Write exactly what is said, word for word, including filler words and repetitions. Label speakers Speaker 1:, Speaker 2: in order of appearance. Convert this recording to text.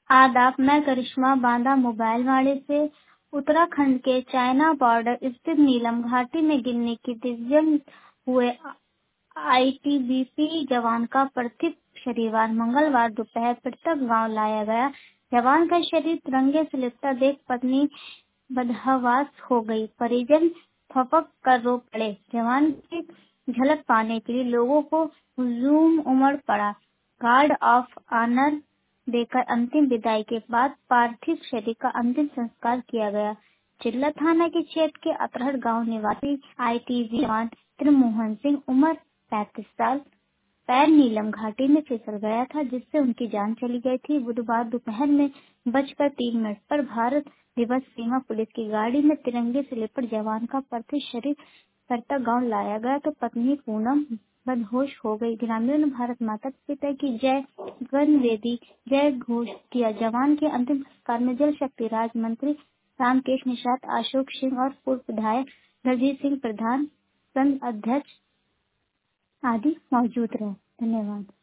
Speaker 1: आदाब, मैं करिश्मा बांदा मोबाइल वाड़े से। उत्तराखंड के चाइना बॉर्डर स्थित नीलम घाटी में गिरने की दिव्यांग हुए आईटीबीपी जवान का पार्थिव शरीर मंगलवार दोपहर पृथक गांव लाया गया। जवान का शरीर तिरंगे से लिपटा देख पत्नी बदहवास हो गई। परिजन फपक कर रो पड़े। जवान की झलक पाने के लिए लोगों को हुजूम उमड़ पड़ा। गार्ड ऑफ ऑनर देकर अंतिम विदाई के बाद पार्थिव शरीर का अंतिम संस्कार किया गया। चिल्ला थाना के क्षेत्र के अतरहट गांव निवासी आईटीबी जवान त्रिमोहन सिंह उम्र पैंतीस साल पैर नीलम घाटी में फिसल गया था, जिससे उनकी जान चली गई थी। बुधवार दोपहर में बजकर तीन मिनट पर भारत दिवस सीमा पुलिस की गाड़ी में तिरंगे से लिपट जवान का पार्थिव शरीर करतक गांव लाया गया तो पत्नी पूनम बदहोश हो गई। ग्रामीणों ने भारत माता पिता की जय गण वेदी जय घोष किया। जवान के अंतिम संस्कार में जल शक्ति राज्य मंत्री रामकेश निषाद, अशोक सिंह और पूर्व विधायक दलजीत सिंह प्रधान, संघ अध्यक्ष आदि मौजूद रहे। धन्यवाद।